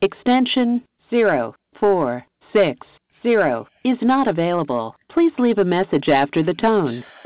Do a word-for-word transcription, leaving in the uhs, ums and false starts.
Extension zero four six zero is not available. Please leave a message after the tone.